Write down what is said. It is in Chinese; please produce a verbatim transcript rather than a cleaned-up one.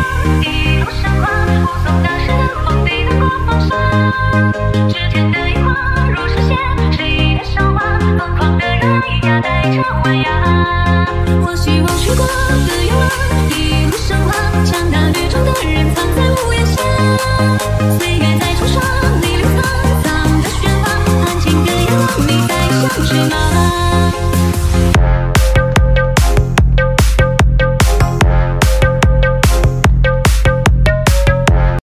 一路神话，护送那时的梦，抵得过风沙。指尖的樱花如神仙，谁的笑话？疯狂的人一呀带着弯呀。我希望去过。